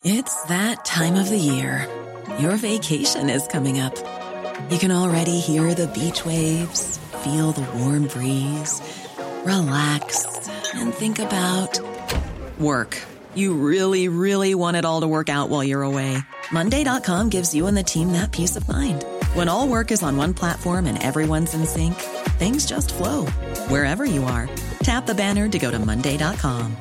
It's that time of the year. Your vacation is coming up. You can already hear the beach waves, feel the warm breeze, relax, and think about work. You really, really want it all to work out while you're away. Monday.com gives you and the team that peace of mind. When all work is on one platform and everyone's in sync, things just flow. Wherever you are, tap the banner to go to Monday.com.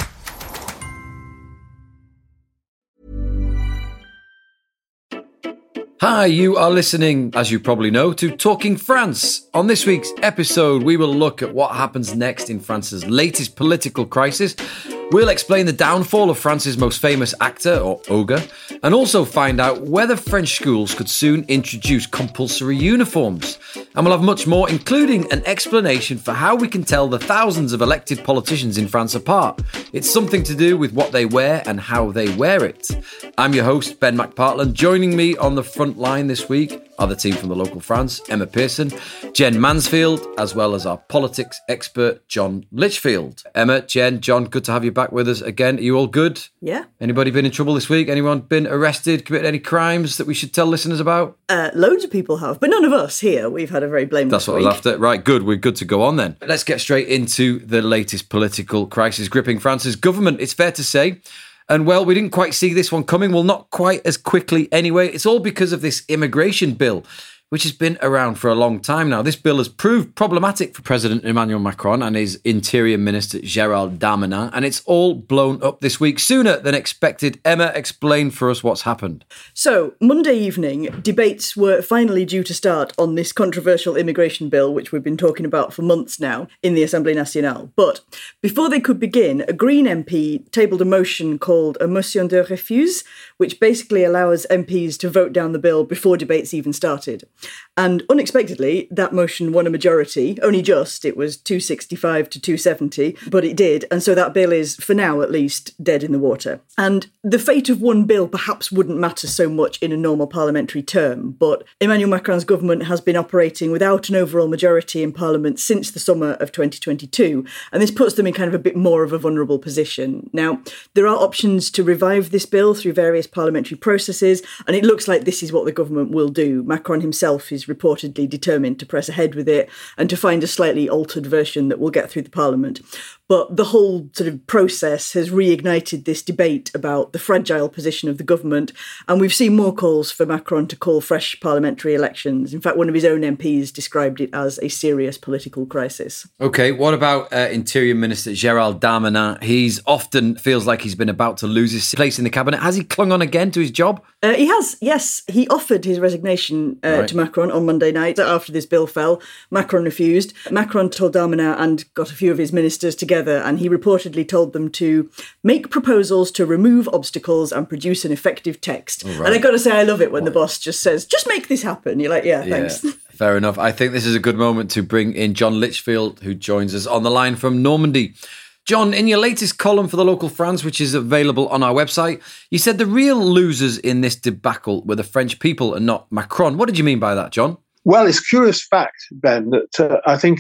Hi, you are listening, as you probably know, to Talking France. On this week's episode, we will look at what happens next in France's latest political crisis. We'll explain the downfall of France's most famous actor, or ogre, and also find out whether French schools could soon introduce compulsory uniforms. And we'll have much more, including an explanation for how we can tell the thousands of elected politicians in France apart. It's something to do with what they wear and how they wear it. I'm your host, Ben McPartland. Joining me on the front line this week are the team from the local France, Emma Pearson, Jen Mansfield, as well as our politics expert, John Litchfield. Emma, Jen, John, good to have you back with us again. Are you all good? Yeah. Anybody been in trouble this week? Anyone been arrested, committed any crimes that we should tell listeners about? Loads of people have, but none of us here. We've had a very blameless That's what week. I was after. Right, good. We're good to go on then. Let's get straight into the latest political crisis gripping France's government, it's fair to say. And well, we didn't quite see this one coming. Well, not quite as quickly anyway. It's all because of this immigration bill, which has been around for a long time now. This bill has proved problematic for President Emmanuel Macron and his Interior Minister Gérald Darmanin, and it's all blown up this week sooner than expected. Emma, explain for us what's happened. So, Monday evening, debates were finally due to start on this controversial immigration bill, which we've been talking about for months now in the Assemblée Nationale. But before they could begin, a Green MP tabled a motion called a motion de refus, which basically allows MPs to vote down the bill before debates even started. And unexpectedly, that motion won a majority, only just. It was 265 to 270, but it did. And so that bill is, for now at least, dead in the water. And the fate of one bill perhaps wouldn't matter so much in a normal parliamentary term, but Emmanuel Macron's government has been operating without an overall majority in Parliament since the summer of 2022, and this puts them in kind of a bit more of a vulnerable position. Now, there are options to revive this bill through various parliamentary processes, and it looks like this is what the government will do. Macron himself is reportedly determined to press ahead with it and to find a slightly altered version that will get through the Parliament. But the whole sort of process has reignited this debate about the fragile position of the government, and we've seen more calls for Macron to call fresh parliamentary elections. In fact, one of his own MPs described it as a serious political crisis. OK, what about Interior Minister Gérald Darmanin? He's often feels like he's been about to lose his place in the cabinet. Has he clung on again to his job? He has, yes. He offered his resignation to Macron on Monday night after this bill fell. Macron refused. Macron told Darmanin and got a few of his ministers together, and he reportedly told them to make proposals to remove obstacles and produce an effective text. And I got to say, I love it when the boss just says, just make this happen. You're like, yeah, thanks. Fair enough. I think this is a good moment to bring in John Litchfield, who joins us on the line from Normandy. John, in your latest column for the local France, which is available on our website, you said the real losers in this debacle were the French people and not Macron. What did you mean by that, John? Well, it's a curious fact, Ben, that I think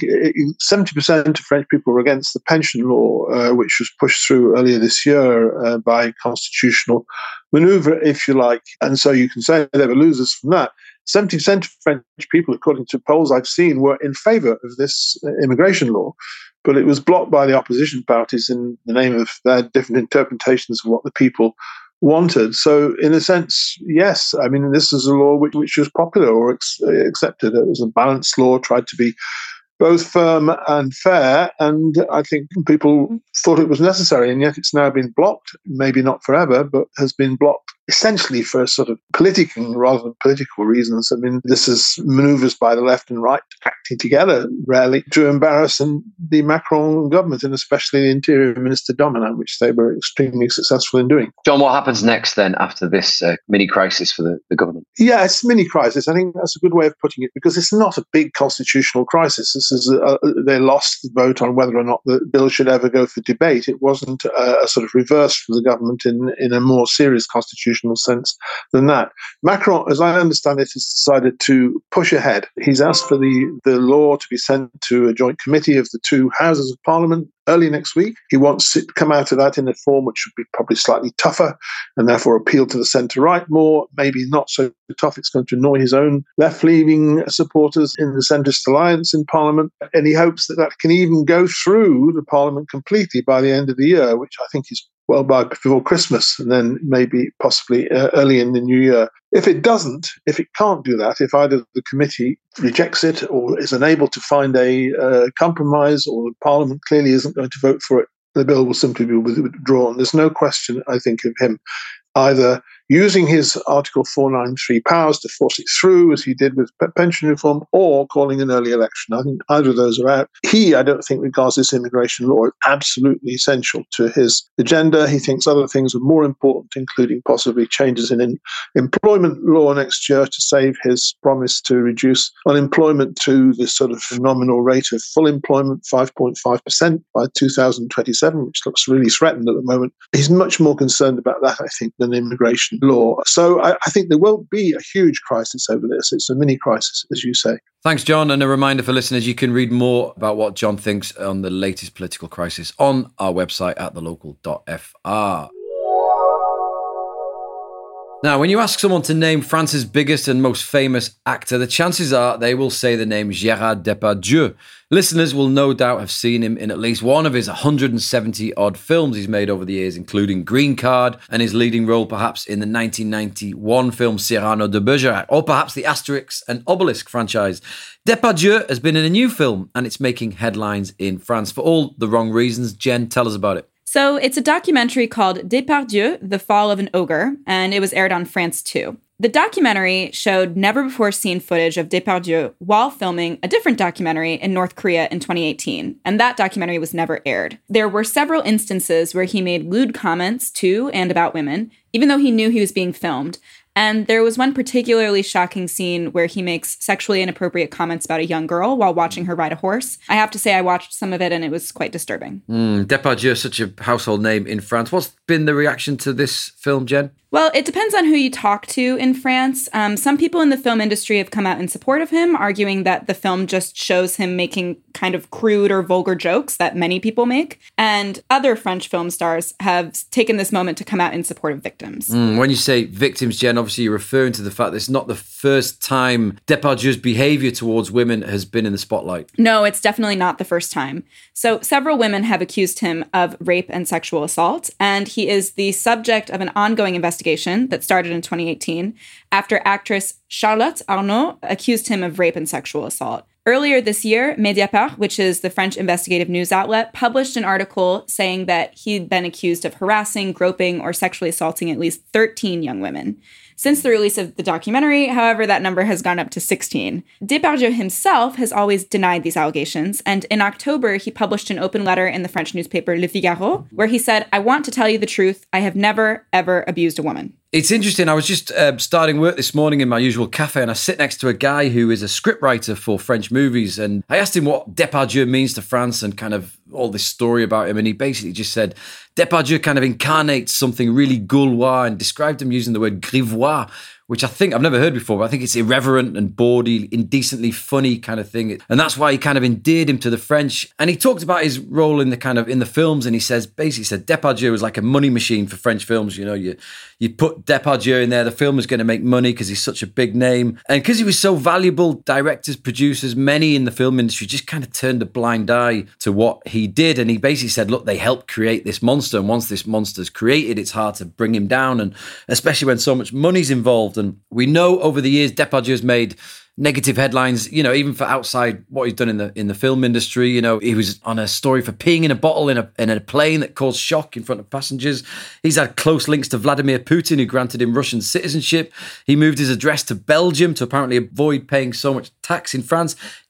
70% of French people were against the pension law, which was pushed through earlier this year by constitutional manoeuvre, if you like. And so you can say they were losers from that. 70% of French people, according to polls I've seen, were in favour of this immigration law. But it was blocked by the opposition parties in the name of their different interpretations of what the people wanted. So in a sense, yes, I mean, this is a law which was popular or accepted. It was a balanced law, tried to be both firm and fair, and I think people thought it was necessary, and yet it's now been blocked, maybe not forever, but has been blocked essentially for sort of political rather than political reasons. I mean, this is manoeuvres by the left and right acting together, rarely, to embarrass the Macron government, and especially the Interior Minister Darmanin, which they were extremely successful in doing. John, what happens next then after this mini crisis for the government? Yeah, it's a mini crisis. I think that's a good way of putting it, because it's not a big constitutional crisis. This is they lost the vote on whether or not the bill should ever go for debate. It wasn't a sort of reverse for the government in a more serious constitutional constitutional sense than that. Macron, as I understand it, has decided to push ahead. He's asked for the law to be sent to a joint committee of the two houses of parliament early next week. He wants it to come out of that in a form which would be probably slightly tougher and therefore appeal to the centre-right more, maybe not so tough. It's going to annoy his own left-leaning supporters in the centrist alliance in Parliament. And he hopes that can even go through the Parliament completely by the end of the year, which I think is well by before Christmas, and then maybe possibly early in the new year. If it can't do that, if either the committee rejects it or is unable to find a compromise, or the Parliament clearly isn't going to vote for it, the bill will simply be withdrawn. There's no question, I think, of him either using his Article 493 powers to force it through, as he did with pension reform, or calling an early election. I think either of those are out. I don't think, regards this immigration law as absolutely essential to his agenda. He thinks other things are more important, including possibly changes in employment law next year to save his promise to reduce unemployment to the sort of nominal rate of full employment, 5.5% by 2027, which looks really threatened at the moment. He's much more concerned about that, I think, than immigration law. So I think there won't be a huge crisis over this. It's a mini crisis, as you say. Thanks, John. And a reminder for listeners, you can read more about what John thinks on the latest political crisis on our website at thelocal.fr. Now, when you ask someone to name France's biggest and most famous actor, the chances are they will say the name Gérard Depardieu. Listeners will no doubt have seen him in at least one of his 170-odd films he's made over the years, including Green Card and his leading role perhaps in the 1991 film Cyrano de Bergerac, or perhaps the Asterix and Obelisk franchise. Depardieu has been in a new film and it's making headlines in France for all the wrong reasons. Jen, tell us about it. So it's a documentary called Depardieu, The Fall of an Ogre, and it was aired on France 2. The documentary showed never-before-seen footage of Depardieu while filming a different documentary in North Korea in 2018, and that documentary was never aired. There were several instances where he made lewd comments to and about women, even though he knew he was being filmed. And there was one particularly shocking scene where he makes sexually inappropriate comments about a young girl while watching her ride a horse. I have to say I watched some of it and it was quite disturbing. Depardieu is such a household name in France. What's been the reaction to this film, Jen? Well, it depends on who you talk to in France. Some people in the film industry have come out in support of him, arguing that the film just shows him making kind of crude or vulgar jokes that many people make. And other French film stars have taken this moment to come out in support of victims. When you say victims, Jen, obviously you're referring to the fact that it's not the first time Depardieu's behaviour towards women has been in the spotlight. No, it's definitely not the first time. So several women have accused him of rape and sexual assault, and he is the subject of an ongoing investigation that started in 2018 after actress Charlotte Arnault accused him of rape and sexual assault. Earlier this year, Mediapart, which is the French investigative news outlet, published an article saying that he'd been accused of harassing, groping, or sexually assaulting at least 13 young women. Since the release of the documentary, however, that number has gone up to 16. Depardieu himself has always denied these allegations, and in October, he published an open letter in the French newspaper Le Figaro, where he said, "I want to tell you the truth. I have never, ever abused a woman." It's interesting. I was just starting work this morning in my usual cafe, and I sit next to a guy who is a scriptwriter for French movies, and I asked him what Depardieu means to France and kind of all this story about him, and he basically just said Depardieu kind of incarnates something really Gaulois and described him using the word grivois, which I think I've never heard before, but I think it's irreverent and bawdy, indecently funny kind of thing. And that's why he kind of endeared him to the French. And he talked about his role in the films, and he said Depardieu was like a money machine for French films. You know, you put Depardieu in there, the film is going to make money because he's such a big name. And because he was so valuable, directors, producers, many in the film industry just kind of turned a blind eye to what he did. And he basically said, look, they helped create this monster. And once this monster's created, it's hard to bring him down. And especially when so much money's involved. And we know over the years, Depardieu's made negative headlines, you know, even for outside what he's done in the film industry. You know, he was on a story for peeing in a bottle in a plane that caused shock in front of passengers. He's had close links to Vladimir Putin, who granted him Russian citizenship. He moved his address to Belgium to apparently avoid paying so much tax in France.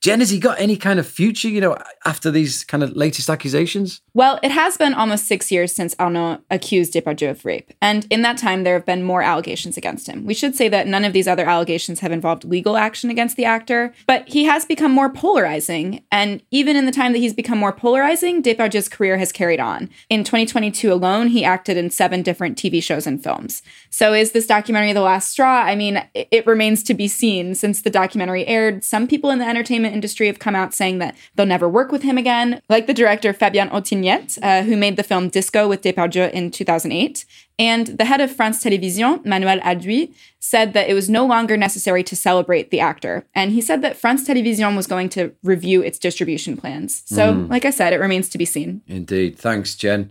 Jen, has he got any kind of future, after these kind of latest accusations? Well, it has been almost 6 years since Arnaud accused Depardieu of rape. And in that time, there have been more allegations against him. We should say that none of these other allegations have involved legal action against the actor, but he has become more polarizing. And even in the time that he's become more polarizing, Depardieu's career has carried on. In 2022 alone, he acted in 7 different TV shows and films. So is this documentary the last straw? I mean, it remains to be seen. Since the documentary aired, some people in the entertainment industry have come out saying that they'll never work with him again, like the director Fabien Otignet, who made the film Disco with Depardieu in 2008. And the head of France Télévisions, Manuel Aduy, said that it was no longer necessary to celebrate the actor. And he said that France Télévisions was going to review its distribution plans. So, like I said, it remains to be seen. Indeed. Thanks, Jen.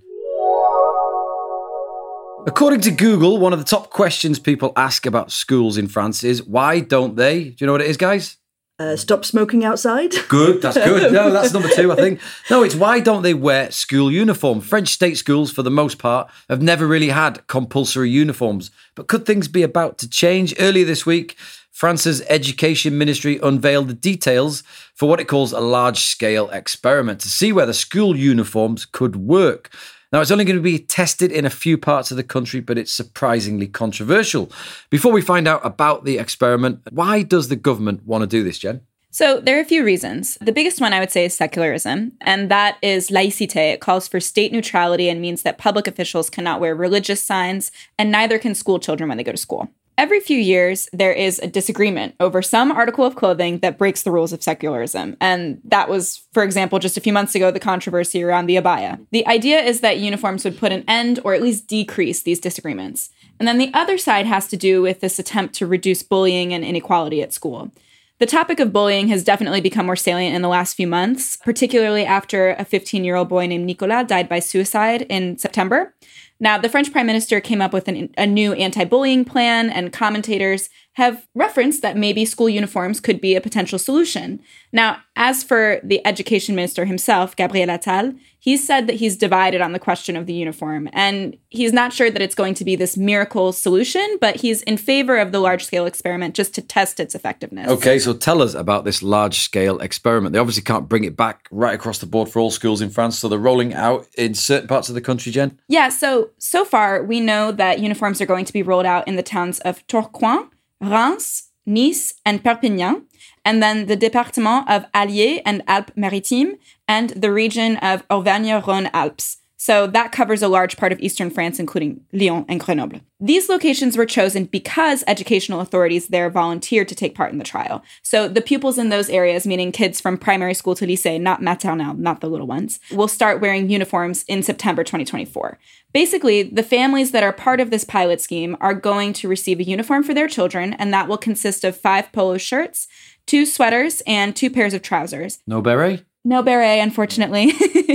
According to Google, one of the top questions people ask about schools in France is, why don't they? Do you know what it is, guys? Stop smoking outside. Good, that's good. No, that's number 2, I think. No, it's why don't they wear school uniform? French state schools, for the most part, have never really had compulsory uniforms. But could things be about to change? Earlier this week, France's education ministry unveiled the details for what it calls a large-scale experiment to see whether school uniforms could work. Now, it's only going to be tested in a few parts of the country, but it's surprisingly controversial. Before we find out about the experiment, why does the government want to do this, Jen? So there are a few reasons. The biggest one I would say is secularism, and that is laïcité. It calls for state neutrality and means that public officials cannot wear religious signs, and neither can school children when they go to school. Every few years, there is a disagreement over some article of clothing that breaks the rules of secularism. And that was, for example, just a few months ago, the controversy around the abaya. The idea is that uniforms would put an end or at least decrease these disagreements. And then the other side has to do with this attempt to reduce bullying and inequality at school. The topic of bullying has definitely become more salient in the last few months, particularly after a 15-year-old boy named Nicolas died by suicide in September. Now, the French prime minister came up with a new anti-bullying plan, and commentators have referenced that maybe school uniforms could be a potential solution. Now, as for the education minister himself, Gabriel Attal, he said that he's divided on the question of the uniform, and he's not sure that it's going to be this miracle solution, but he's in favor of the large-scale experiment just to test its effectiveness. Okay, so tell us about this large-scale experiment. They obviously can't bring it back right across the board for all schools in France, so they're rolling out in certain parts of the country, Jen? Yeah, so far, we know that uniforms are going to be rolled out in the towns of Tourcoing, Reims, Nice, and Perpignan, and then the département of Allier and Alpes-Maritimes, and the region of Auvergne-Rhône-Alpes. So that covers a large part of eastern France, including Lyon and Grenoble. These locations were chosen because educational authorities there volunteered to take part in the trial. So the pupils in those areas, meaning kids from primary school to lycée, not maternelle, not the little ones, will start wearing uniforms in September 2024. Basically, the families that are part of this pilot scheme are going to receive a uniform for their children, and that will consist of 5 polo shirts, 2 sweaters, and 2 pairs of trousers. No beret? No beret, unfortunately.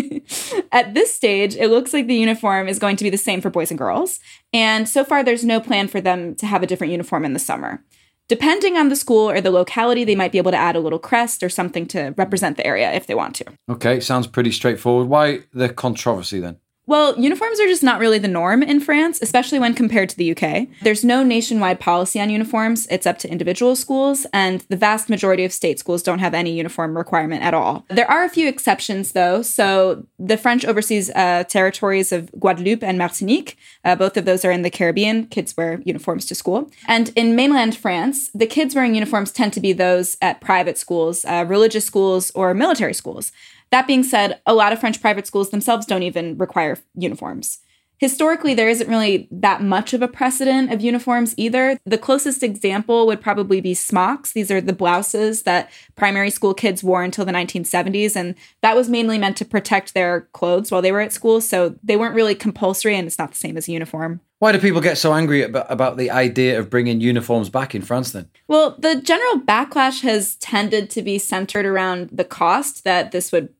At this stage, it looks like the uniform is going to be the same for boys and girls. And so far, there's no plan for them to have a different uniform in the summer. Depending on the school or the locality, they might be able to add a little crest or something to represent the area if they want to. Okay, sounds pretty straightforward. Why the controversy then? Well, uniforms are just not really the norm in France, especially when compared to the UK. There's no nationwide policy on uniforms. It's up to individual schools, and the vast majority of state schools don't have any uniform requirement at all. There are a few exceptions, though. So the French overseas territories of Guadeloupe and Martinique, both of those are in the Caribbean. Kids wear uniforms to school. And in mainland France, the kids wearing uniforms tend to be those at private schools, religious schools, or military schools. That being said, a lot of French private schools themselves don't even require uniforms. Historically, there isn't really that much of a precedent of uniforms either. The closest example would probably be smocks. These are the blouses that primary school kids wore until the 1970s, and that was mainly meant to protect their clothes while they were at school, so they weren't really compulsory, and it's not the same as a uniform. Why do people get so angry about the idea of bringing uniforms back in France then? Well, the general backlash has tended to be centered around the cost that this would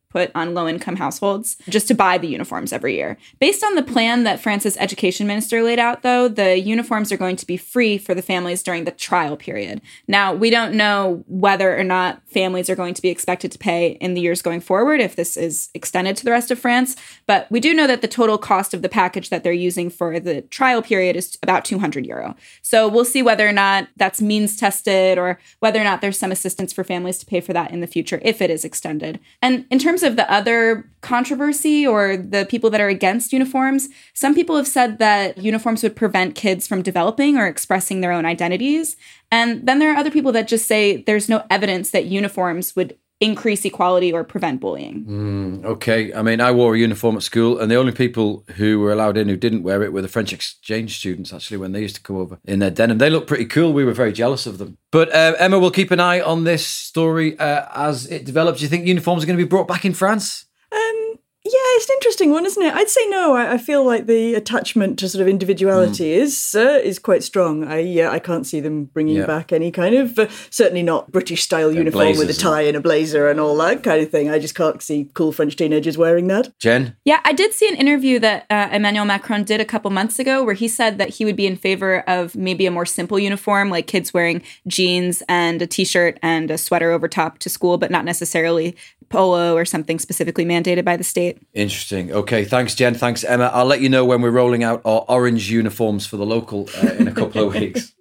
put on low-income households just to buy the uniforms every year. Based on the plan that France's education minister laid out, though, the uniforms are going to be free for the families during the trial period. Now, we don't know whether or not families are going to be expected to pay in the years going forward if this is extended to the rest of France, but we do know that the total cost of the package that they're using for the trial period is about €200. So we'll see whether or not that's means tested or whether or not there's some assistance for families to pay for that in the future if it is extended. And in terms of the other controversy or the people that are against uniforms, some people have said that uniforms would prevent kids from developing or expressing their own identities. And then there are other people that just say there's no evidence that uniforms would increase equality or prevent bullying. Okay. I mean, I wore a uniform at school, and the only people who were allowed in who didn't wear it were the French exchange students, actually, when they used to come over in their denim. They looked pretty cool. We were very jealous of them. But Emma, we'll keep an eye on this story as it develops. Do you think uniforms are going to be brought back in France? Yeah, it's an interesting one, isn't it? I'd say no. I feel like the attachment to sort of individuality is quite strong. I can't see them bringing back any kind of, certainly not British-style uniform with a tie and a blazer and all that kind of thing. I just can't see cool French teenagers wearing that. Jen? Yeah, I did see an interview that Emmanuel Macron did a couple months ago where he said that he would be in favor of maybe a more simple uniform, like kids wearing jeans and a T-shirt and a sweater over top to school, but not necessarily polo or something specifically mandated by the state. Interesting. Okay, thanks, Jen. Thanks, Emma. I'll let you know when we're rolling out our orange uniforms for the local in a couple of weeks.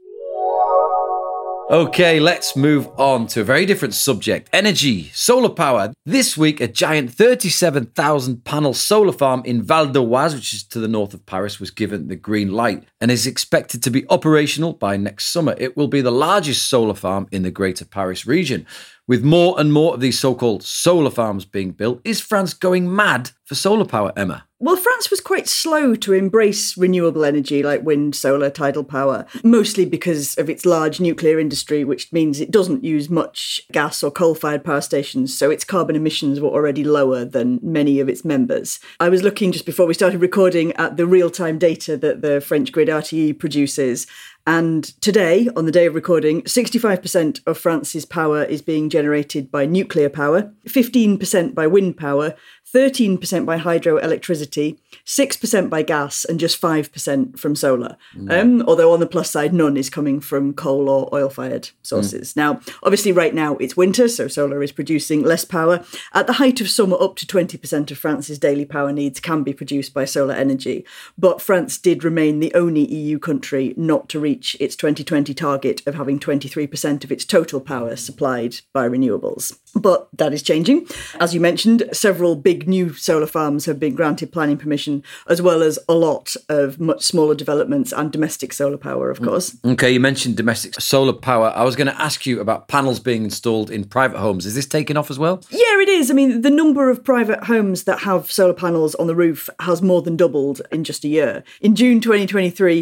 Okay, let's move on to a very different subject. Energy, solar power. This week, a giant 37,000 panel solar farm in Val d'Oise, which is to the north of Paris, was given the green light and is expected to be operational by next summer. It will be the largest solar farm in the Greater Paris region. With more and more of these so-called solar farms being built, is France going mad for solar power, Emma? Well, France was quite slow to embrace renewable energy like wind, solar, tidal power, mostly because of its large nuclear industry, which means it doesn't use much gas or coal-fired power stations, so its carbon emissions were already lower than many of its members. I was looking just before we started recording at the real-time data that the French grid RTE produces, and today, on the day of recording, 65% of France's power is being generated by nuclear power, 15% by wind power, 13% by hydroelectricity, 6% by gas, and just 5% from solar. Although on the plus side, none is coming from coal or oil-fired sources. Now, obviously right now it's winter, so solar is producing less power. At the height of summer, up to 20% of France's daily power needs can be produced by solar energy. But France did remain the only EU country not to reach its 2020 target of having 23% of its total power supplied by renewables. But that is changing. As you mentioned, several big new solar farms have been granted planning permission, as well as a lot of much smaller developments and domestic solar power, of course. Okay, you mentioned domestic solar power. I was going to ask you about panels being installed in private homes. Is this taking off as well? Yeah, it is. I mean, the number of private homes that have solar panels on the roof has more than doubled in just a year. In June 2023,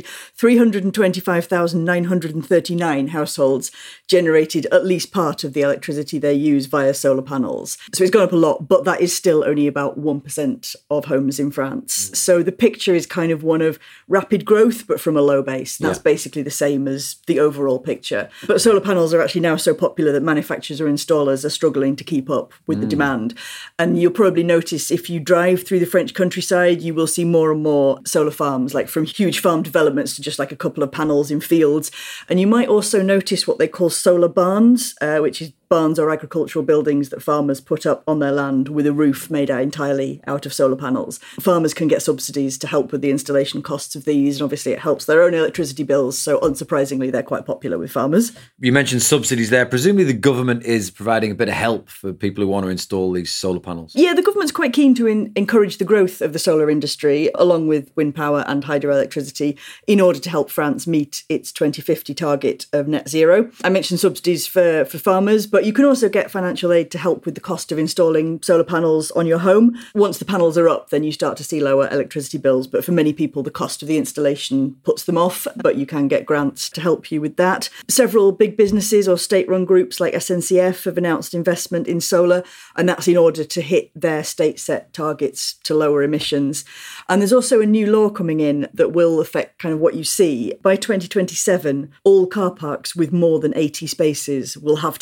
325,939 households generated at least part of the electricity they use via solar panels. So it's gone up a lot, but that is still only about 1% of homes in France. So the picture is kind of one of rapid growth, but from a low base. That's basically the same as the overall picture. But solar panels are actually now so popular that manufacturers or installers are struggling to keep up with the demand. And you'll probably notice if you drive through the French countryside, you will see more and more solar farms, like from huge farm developments to just like a couple of panels in fields. And you might also notice what they call solar barns, which is barns or agricultural buildings that farmers put up on their land with a roof made entirely out of solar panels. Farmers can get subsidies to help with the installation costs of these, and obviously it helps their own electricity bills, so unsurprisingly they're quite popular with farmers. You mentioned subsidies there. Presumably the government is providing a bit of help for people who want to install these solar panels. Yeah, the government's quite keen to encourage the growth of the solar industry, along with wind power and hydroelectricity, in order to help France meet its 2050 target of net zero. I mentioned subsidies for farmers, but you can also get financial aid to help with the cost of installing solar panels on your home. Once the panels are up, then you start to see lower electricity bills. But for many people, the cost of the installation puts them off, but you can get grants to help you with that. Several big businesses or state-run groups like SNCF have announced investment in solar, and that's in order to hit their state-set targets to lower emissions. And there's also a new law coming in that will affect kind of what you see. By 2027, all car parks with more than 80 spaces will have to have solar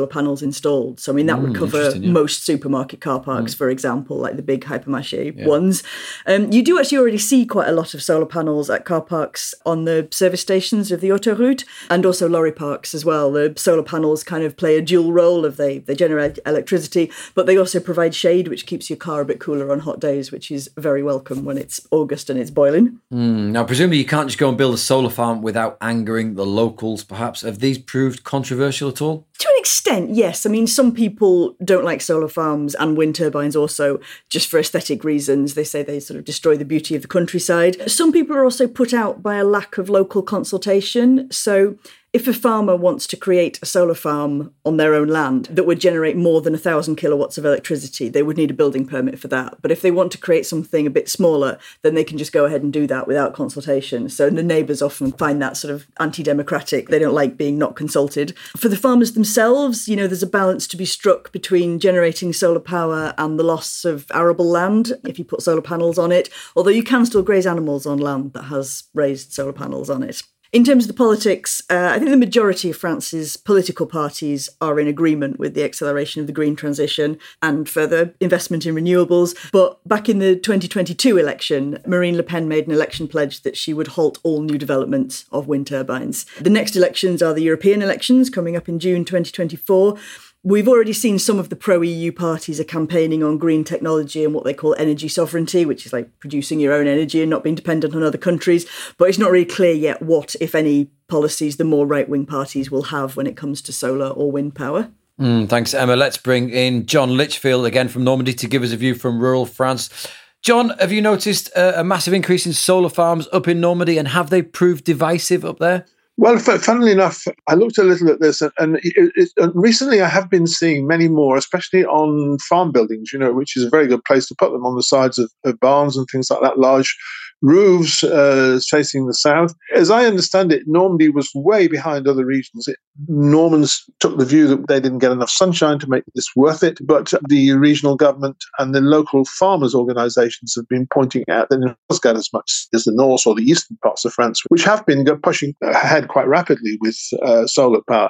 solar panels installed. So, I mean, that would cover most supermarket car parks, for example, like the big Hypermarché ones. You do actually already see quite a lot of solar panels at car parks on the service stations of the autoroute, and also lorry parks as well. The solar panels kind of play a dual role of they generate electricity, but they also provide shade, which keeps your car a bit cooler on hot days, which is very welcome when it's August and it's boiling. Now, presumably you can't just go and build a solar farm without angering the locals, perhaps. Have these proved controversial at all? To an extent, yes. I mean, some people don't like solar farms and wind turbines also just for aesthetic reasons. They say they sort of destroy the beauty of the countryside. Some people are also put out by a lack of local consultation. So if a farmer wants to create a solar farm on their own land that would generate more than 1,000 kilowatts of electricity, they would need a building permit for that. But if they want to create something a bit smaller, then they can just go ahead and do that without consultation. So the neighbours often find that sort of anti-democratic. They don't like being not consulted. For the farmers themselves, there's a balance to be struck between generating solar power and the loss of arable land if you put solar panels on it, although you can still graze animals on land that has raised solar panels on it. In terms of the politics, I think the majority of France's political parties are in agreement with the acceleration of the green transition and further investment in renewables. But back in the 2022 election, Marine Le Pen made an election pledge that she would halt all new development of wind turbines. The next elections are the European elections coming up in June 2024. We've already seen some of the pro-EU parties are campaigning on green technology and what they call energy sovereignty, which is like producing your own energy and not being dependent on other countries. But it's not really clear yet what, if any, policies the more right-wing parties will have when it comes to solar or wind power. Thanks, Emma. Let's bring in John Litchfield again from Normandy to give us a view from rural France. John, have you noticed a massive increase in solar farms up in Normandy, and have they proved divisive up there? Well, funnily enough, I looked a little at this, and recently I have been seeing many more, especially on farm buildings, which is a very good place to put them on the sides of barns and things like that, large roofs facing the south. As I understand it, Normandy was way behind other regions. Normans took the view that they didn't get enough sunshine to make this worth it, but the regional government and the local farmers' organisations have been pointing out that it does get as much as the north or the eastern parts of France, which have been pushing ahead quite rapidly with solar power.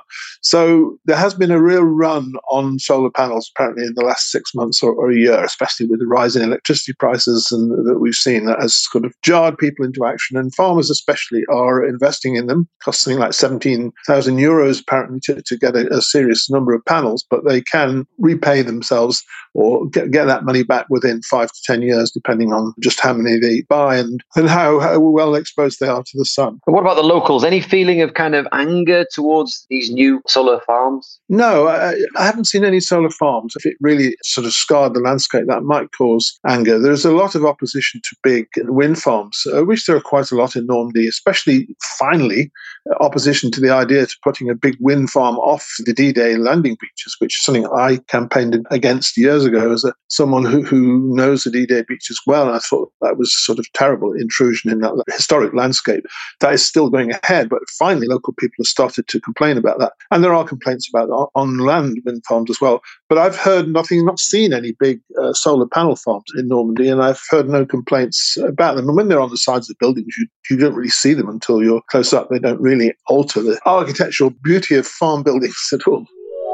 So there has been a real run on solar panels apparently in the last 6 months or a year, especially with the rise in electricity prices and that we've seen. That has sort of jarred people into action, and farmers especially are investing in them, costing like 17,000 euros apparently to get a serious number of panels, but they can repay themselves or get that money back within 5 to 10 years, depending on just how many they buy and how well exposed they are to the sun. And what about the locals? Any feeling of kind of anger towards these new solar farms? No, I haven't seen any solar farms. If it really sort of scarred the landscape, that might cause anger. There's a lot of opposition to big wind farms, which there are quite a lot in Normandy, especially finally opposition to the idea of putting a big wind farm off the D-Day landing beaches, which is something I campaigned against years ago as someone who knows the D-Day beaches well. And I thought that was sort of terrible intrusion in that historic landscape. That is still going ahead, but finally local people have started to complain about that. And there are complaints about on land wind farms as well. But I've heard nothing, not seen any big solar panel farms in Normandy, and I've heard no complaints about them. And when they're on the sides of buildings, you don't really see them until you're close up. They don't really alter the architectural beauty of farm buildings at all.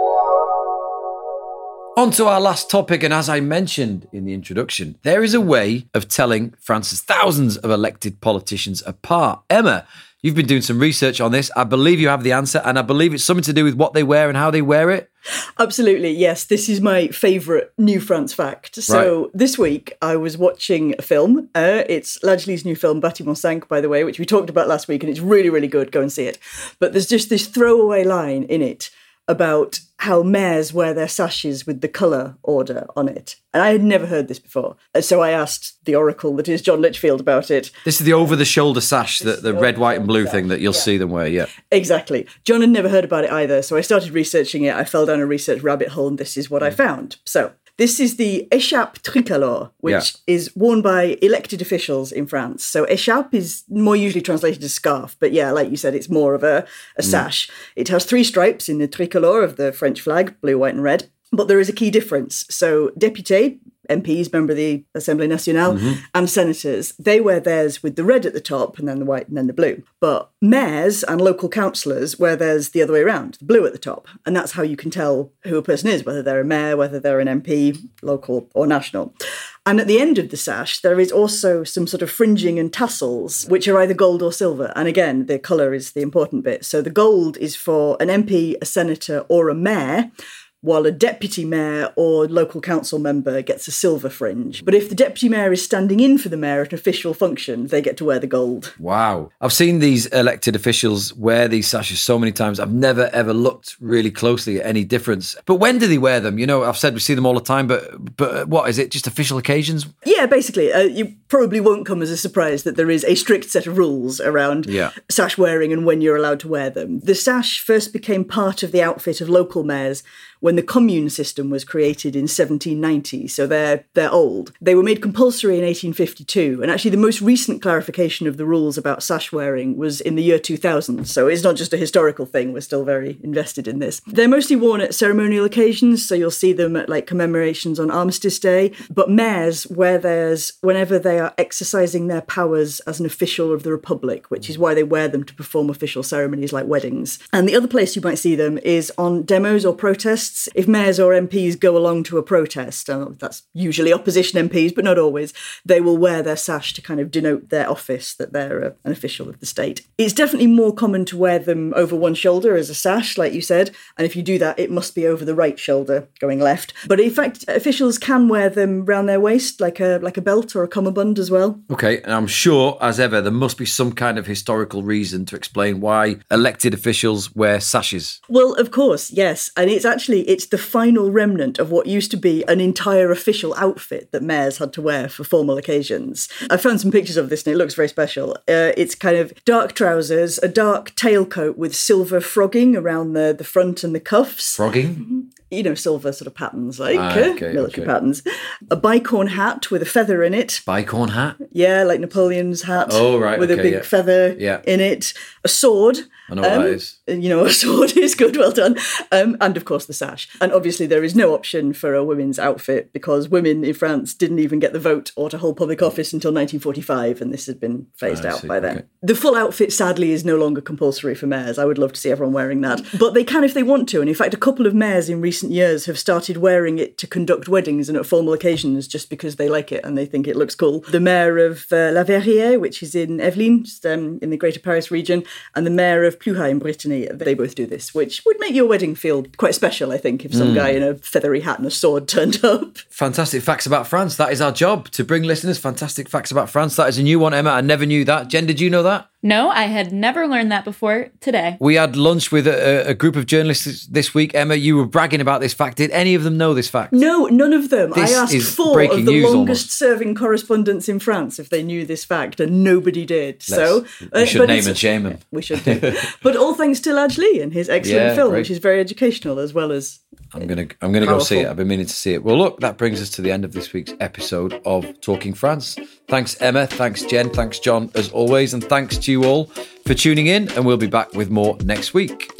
On to our last topic, and as I mentioned in the introduction, there is a way of telling France's thousands of elected politicians apart. Emma, you've been doing some research on this. I believe you have the answer, and I believe it's something to do with what they wear and how they wear it. Absolutely, yes. This is my favourite New France fact. So This week I was watching a film. It's Lajli's new film, Bâtiment 5, by the way, which we talked about last week, and it's really, really good. Go and see it. But there's just this throwaway line in it about how mayors wear their sashes with the colour order on it. And I had never heard this before. So I asked the oracle that is John Litchfield about it. This is the over-the-shoulder sash, the red, white and blue thing that you'll see them wear, yeah. Exactly. John had never heard about it either, so I started researching it. I fell down a research rabbit hole, and this is what I found. So this is the écharpe tricolore, which is worn by elected officials in France. So écharpe is more usually translated as scarf, but yeah, like you said, it's more of a sash. It has 3 stripes in the tricolore of the French flag, blue, white and red. But there is a key difference. So députés, MPs, member of the Assemblée Nationale, and senators, they wear theirs with the red at the top and then the white and then the blue. But mayors and local councillors wear theirs the other way around, the blue at the top. And that's how you can tell who a person is, whether they're a mayor, whether they're an MP, local or national. And at the end of the sash, there is also some sort of fringing and tassels, which are either gold or silver. And again, the colour is the important bit. So the gold is for an MP, a senator or a mayor, while a deputy mayor or local council member gets a silver fringe. But if the deputy mayor is standing in for the mayor at an official function, they get to wear the gold. Wow. I've seen these elected officials wear these sashes so many times. I've never, ever looked really closely at any difference. But when do they wear them? You know, I've said we see them all the time, but what, is it just official occasions? Yeah, basically. You probably won't come as a surprise that there is a strict set of rules around sash wearing and when you're allowed to wear them. The sash first became part of the outfit of local mayors when the commune system was created in 1790, so they're old. They were made compulsory in 1852, and actually the most recent clarification of the rules about sash wearing was in the year 2000, so it's not just a historical thing, we're still very invested in this. They're mostly worn at ceremonial occasions, so you'll see them at like commemorations on Armistice Day, but mayors wear theirs whenever they are exercising their powers as an official of the Republic, which is why they wear them to perform official ceremonies like weddings. And the other place you might see them is on demos or protests. If mayors or MPs go along to a protest, and that's usually opposition MPs, but not always, they will wear their sash to kind of denote their office, that they're an official of the state. It's definitely more common to wear them over one shoulder as a sash, like you said, and if you do that, it must be over the right shoulder, going left. But in fact, officials can wear them round their waist, like a belt or a cummerbund as well. Okay, And I'm sure, as ever, there must be some kind of historical reason to explain why elected officials wear sashes. Well, of course, yes. And it's the final remnant of what used to be an entire official outfit that mayors had to wear for formal occasions. I found some pictures of this and it looks very special. It's kind of dark trousers, a dark tailcoat with silver frogging around the front and the cuffs. Frogging? You know, silver sort of patterns, like military patterns. A bicorn hat with a feather in it. Bicorn hat? Yeah, like Napoleon's hat. Oh, right. With a big feather in it. A sword. I know what that is. You know, a sword is good, well done. And of course the sash. And obviously there is no option for a women's outfit because women in France didn't even get the vote or to hold public office until 1945, and this had been phased out by then. Okay. The full outfit, sadly, is no longer compulsory for mayors. I would love to see everyone wearing that. But they can if they want to. And in fact, a couple of mayors in recent years have started wearing it to conduct weddings and at formal occasions just because they like it and they think it looks cool. The mayor of La Verrière, which is in Yvelines, in the Greater Paris region, and the mayor of Pluha in Brittany, they both do this, which would make your wedding feel quite special, I think, if some guy in a feathery hat and a sword turned up. Fantastic facts about France. That is our job, to bring listeners fantastic facts about France. That is a new one, Emma. I never knew that. Jen, did you know that? No, I had never learned that before today. We had lunch with a group of journalists this week. Emma, you were bragging about this fact. Did any of them know this fact? No, none of them. This I asked 4 of the longest-serving correspondents in France if they knew this fact, and nobody did. We should name and shame them. We should do. But all thanks to Ladj Ly and his excellent film, which is very educational as well as I'm gonna go see it. I've been meaning to see it. Well, look, that brings us to the end of this week's episode of Talking France. Thanks, Emma. Thanks, Jen. Thanks, John, as always. And thanks to you all for tuning in. And we'll be back with more next week.